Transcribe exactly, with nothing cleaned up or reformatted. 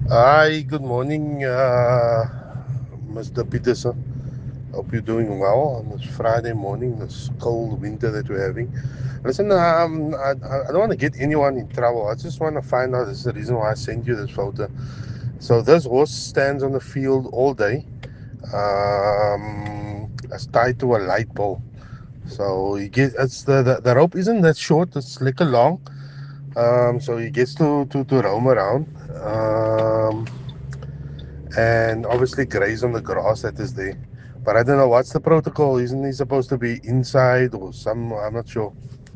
Hi, good morning, uh, mister Peterson. Hope you're doing well on this Friday morning, this cold winter that we're having. Listen, um, I, I don't want to get anyone in trouble. I just want to find out. This is the reason why I sent you this photo. So this horse stands on the field all day. Um, it's tied to a light pole. So he get it's the, the the rope isn't that short. It's like a long. Um, so he gets to to to roam around. Um, and obviously graze on the grass that is there. But I don't know what's the protocol. Isn't he supposed to be inside or some? I'm not sure.